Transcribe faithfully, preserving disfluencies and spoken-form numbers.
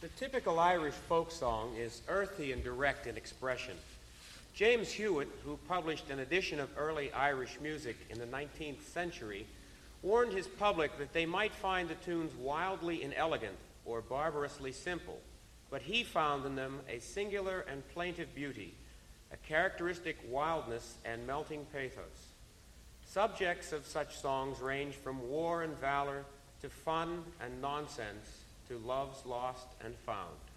The typical Irish folk song is earthy and direct in expression. James Hewitt, who published an edition of early Irish music in the nineteenth century, warned his public that they might find the tunes wildly inelegant or barbarously simple, but he found in them a singular and plaintive beauty, a characteristic wildness and melting pathos. Subjects of such songs range from war and valor to fun and nonsense to love's lost and found.